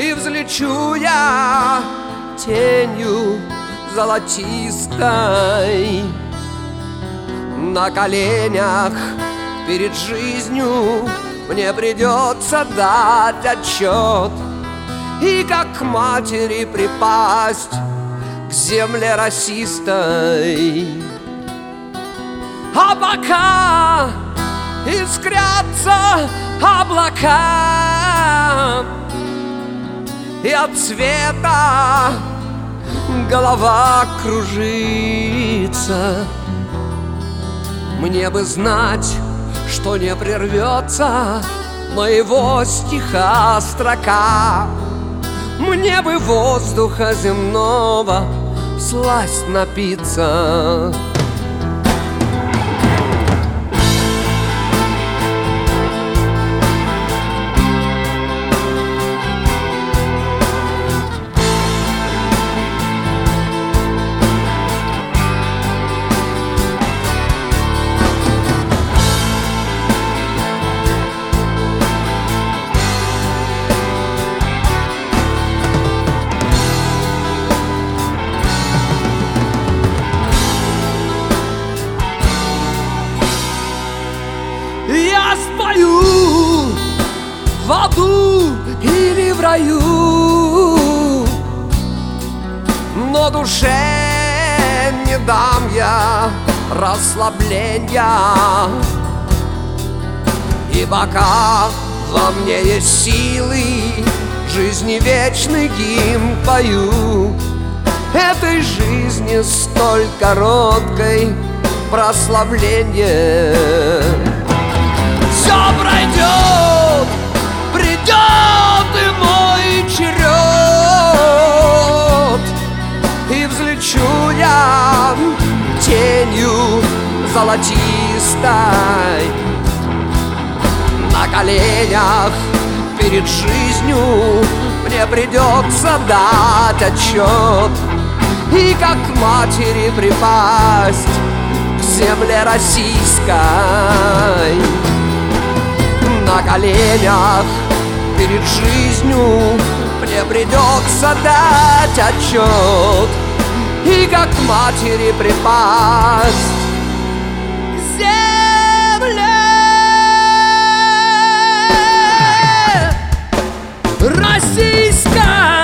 и взлечу я тенью золотистой. На коленях перед жизнью мне придется дать отчет и как к матери припасть к земле росистой. А пока искрятся облака, и от цвета голова кружится, мне бы знать, что не прервется моего стиха строка. Мне бы воздуха земного всласть напиться. Я спою в аду или в раю, но душе не дам я расслабления. И пока во мне есть силы, жизни вечный гимн пою. Этой жизни столь короткой прославление. Все пройдет, придет и мой черед, и взлечу я тенью золотистой. На коленях перед жизнью мне придется дать отчет и как к матери припасть к земле российской. На коленях перед жизнью мне придется дать отчет и как к матери припасть к земле российской.